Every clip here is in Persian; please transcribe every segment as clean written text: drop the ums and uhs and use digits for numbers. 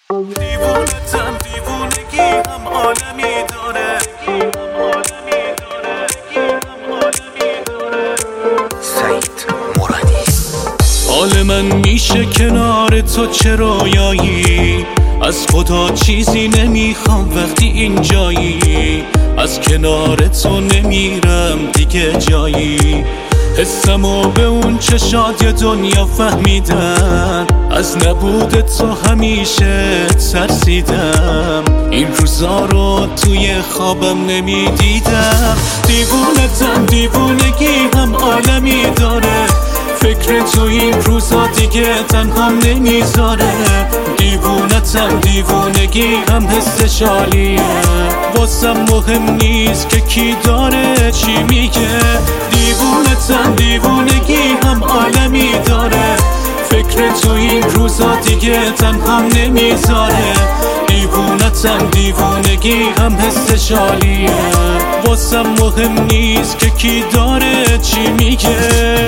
دیوونتم دیوونگی هم عالمی داره سعید مرادی. حال من میشه کنار تو چه رویایی، از خدا چیزی نمیخوام وقتی اینجایی، از کنار تو نمیرم دیگه جایی، حسمو به اون چشات یه دنیا فهمیدن، از نبود تو همیشه ترسیدم، این روزا رو توی خوابم نمیدیدم. دیوونتم دیوونگی هم عالمی داره، فکر تو این روزا دیگه تنهام نمیذاره، دیوونتم دیوونگی هم حس شالیه، واسم مهم نیست که کی داره چی میگه، دیوونتم دیوونگی هم عالمی داره، فکر تو این روزا دیگه تنهام نمیذاره، دیوونتم دیوونگی هم حس شالیه، واسم مهم نیست که کی داره چی میگه.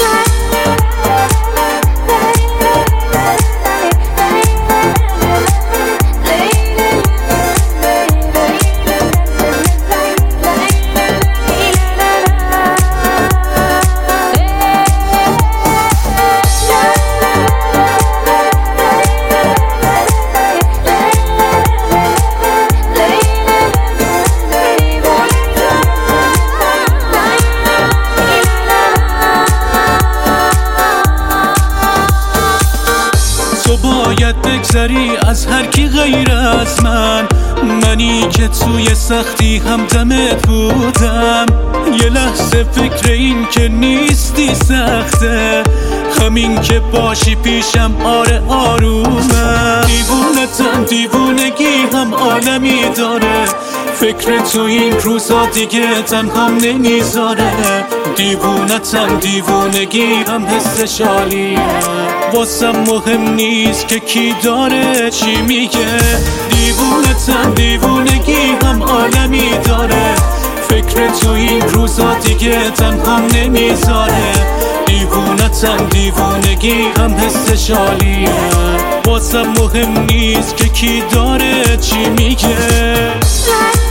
تو باید بگذری از هر کی غیر از منی که توی سختی همدمت بودم، یه لحظه فکر این که نیستی سخته، همین که باشی پیشم آره آرومم، دیوونتم دیوونگی هم عالمی داره، فکر تو این روزا دیگه تنهام نمیذاره، دیوونتم دیوونگی هم حس شالیه، واسم مهم نیست که کی داره چی میگه، دیوونتم دیوونگی هم عالمی داره، فکر تو این روزا دیگه تنهام نمیذاره، دیوونتم دیوونگی هم حس شالیه، واسم مهم نیست که کی داره چی میگه.